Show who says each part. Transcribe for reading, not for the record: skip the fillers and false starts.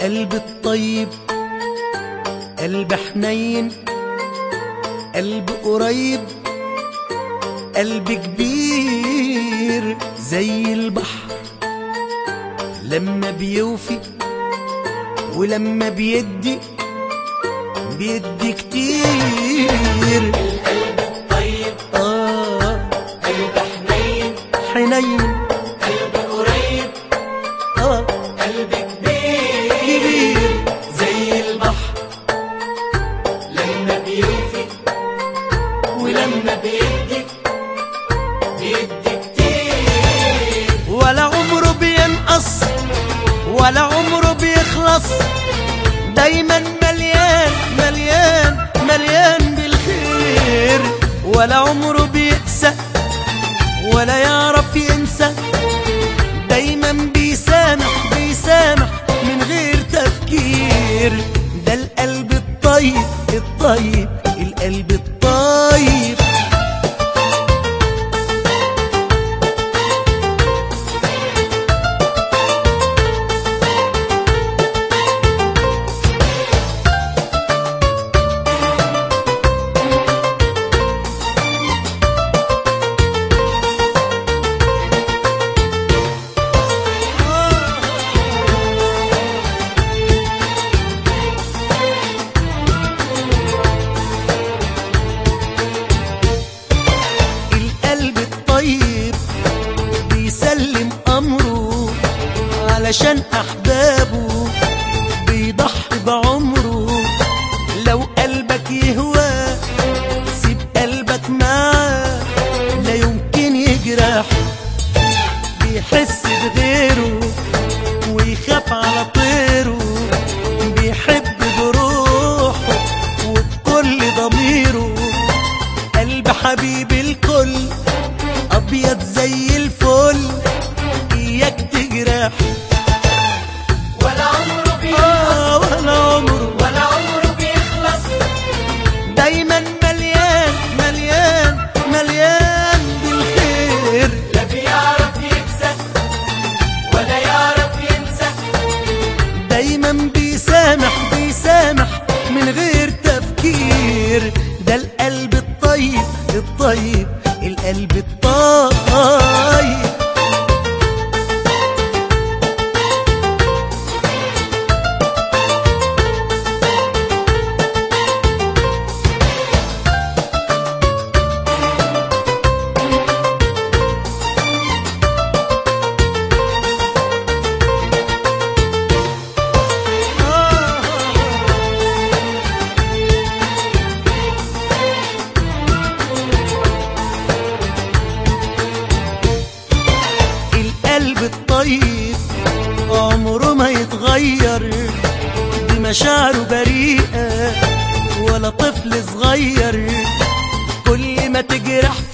Speaker 1: القلب الطيب، قلب حنين، قلب قريب، قلب كبير زي البحر لما بيوفي ولما بيدي كتير.
Speaker 2: القلب الطيب قلب حنين،
Speaker 1: حنين،
Speaker 2: قلب قريب، قلب كبير زي البحر لما بيوفي ولما بيدي كتير.
Speaker 1: ولا عمره بينقص ولا عمره بيخلص، دايما مليان مليان مليان بالخير. ولا عمره بيقسى ولا يعرف ينسى، دايما بيسامح بيسامح من غير تفكير. ده القلب الطيب الطيب، القلب الطيب. بيسلم أمره علشان أحبابه، بيضحي بعمره. لو قلبك يهوى سيب قلبك معاه، لا يمكن يجرح. بيحس بغيره ويخاف على طيره، بيحب بروحه وبكل ضميره. قلب حبيب الكل أبيض زي الفل، إياك تجرح.
Speaker 2: ولا عمره بيخلص ولا عمره بيخلص،
Speaker 1: دايما مليان مليان مليان بالخير.
Speaker 2: لا بيعرف يكسب ولا يعرف ينسى،
Speaker 1: دايما بيسامح بيسامح من غير تفكير. ده القلب الطيب الطيب، القلب الطيب. القلب الطيب عمره ما يتغير، دي مشاعره بريئة ولا طفل صغير. كل ما تجرح